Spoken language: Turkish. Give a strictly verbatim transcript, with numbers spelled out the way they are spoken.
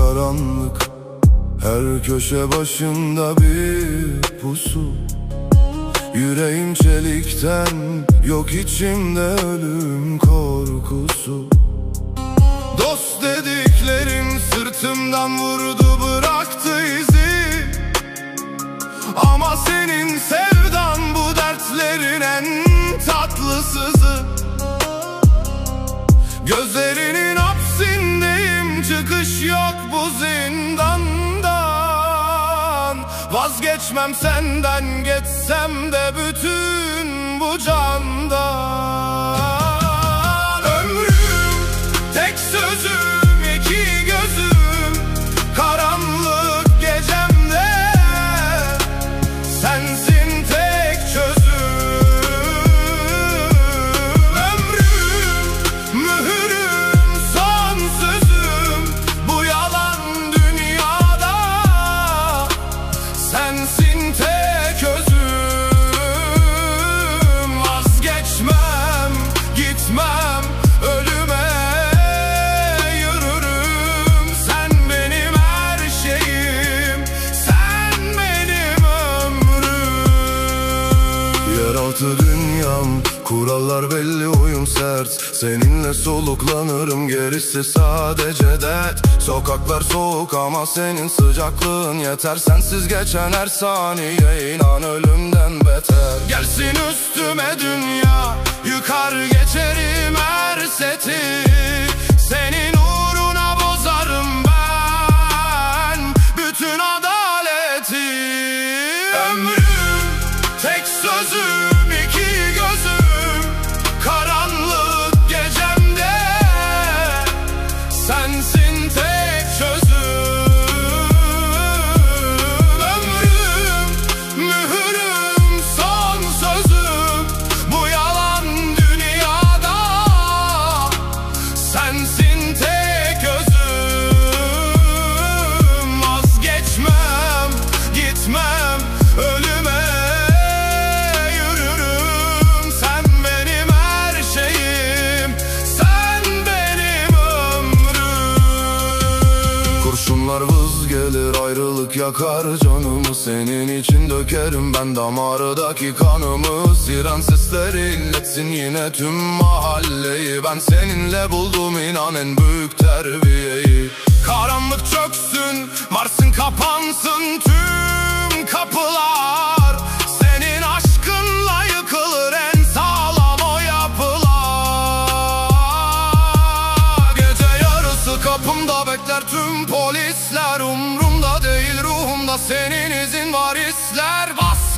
karanlık, her köşe başında bir pusu. Yüreğim çelikten, yok içimde ölüm korkusu. Dost dediklerim sırtımdan vurdu, bıraktı izi. Ama senin sevdan bu dertlerin en tatlısızı. Gözlerinin hapsindeyim, çıkış yok bu zindandan. Vazgeçmem senden, geçsem de bütün bu candan. Ömrüm, tek sözüm, iki gözüm, karanlık gecemde sensin tek çözüm. Ömrüm, mühürüm, son sözüm, bu yalan dünyada sensin tek özüm. Vazgeçmem, gitmem, ölüme yürürüm. Sen benim her şeyim, sen benim ömrüm. Yeraltı dünyam, kurallar belli, uyum sert. Seninle soluklanırım, gerisi sadece dert. Sokaklar soğuk ama senin sıcaklığın yeter. Sensiz geçen her saniye inan ölümden beter. Gelsin üstüme dünya, yıkar geçerim her seti. Senin uğruna bozarım ben bütün adaleti. Ömrüm, tek sözüm, iki gözüm, karanlık gecemde sensin tek çözüm. Ömrüm, mühürüm, son sözüm, bu yalan dünyada sensin tek özüm. Vazgeçmem, gitmem, ölüme yürürüm. Sen benim her şeyim, sen benim ömrüm. Kurşunlar vız gelir, ayrılık yakar canımı. Senin için dökerim ben damardaki kanımı. Siren sesleri inletsin yine tüm mahalleyi. Ben seninle buldum inan en büyük terbiyeyi. Karanlık çöksün, varsın kapansın tüm kapılar. Senin aşkınla yıkılır en sağlam o yapılar. Gece yarısı kapımda bekler tüm polisler. Umrumda değil ruhumda senin izin var, hisler bas.